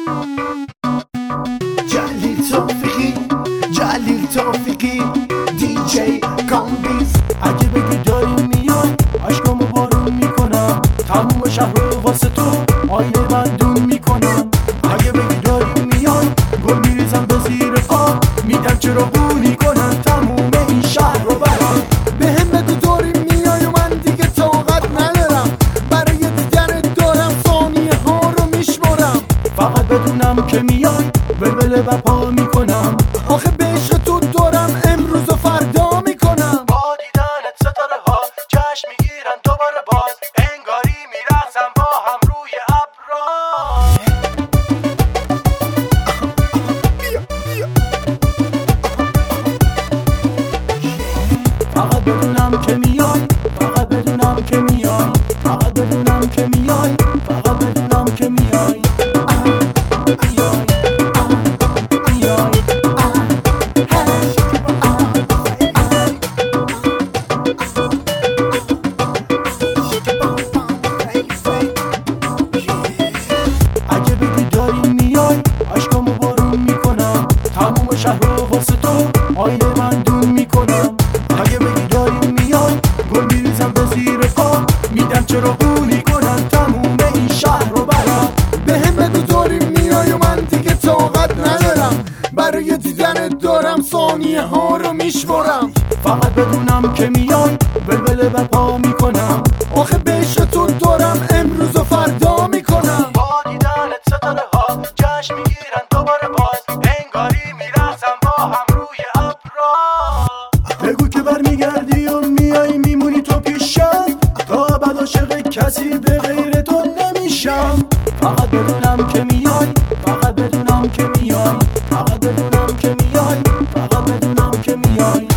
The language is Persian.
جلیل توفیقی دیجی کامبیز. اگه بگی داری میای عشقامو بارون میکنم، تموم شهر رو واسه تو آینه بندون میکنم. اگه بگی داری میای گل میریزم به زیر پا، میدم چراغونی کنم تموم این شهر رو برام. بهم بگو داری میای و من دیگه طاقت ندارم، برای دیدنت دارم ثانیه ها رو میشمرم. فقط بدونم که میای بلبل بپا میکنم، آخه به عشق تو دارم امروز و فردا میکنم. با دیدنت ستاره ها جشن میگیرن دوباره باز، انگاری میرقصم با هم روی ابرا. فقط بدونم که میای، فقط بدونم که میای، فقط بدونم که میای، فقط بدونم که میای. اگه بگی داری میای عشقامو بارون میکنم، تموم شهر رو واسه تو آینه بندون میکنم. اگه بگی داری میای گل میریزم به زیر پا، میدم چراغونی کنم تموم این شهر رو برام. بهم بگو داری میای و من دیگه طاقت ندارم، برای دیدنت دارم ثانیه ها رو میشمرم. فقط بدونم که میای بلبل بپا میکنم، آخه به عشق تو دارم امروز و فردا میکنم. با دیدنت ستاره ها جشن میگیرن دوباره باز، انگاری میرقصم با هم روی ابرا. بگو که برمیگردی و میای میمونی تو پیشم، تا ابد عاشق کسی به غیر تو نمیشم. فقط بدونم که میای، فقط بدونم که میای، فقط بدونم که میای، فقط بدونم که میای.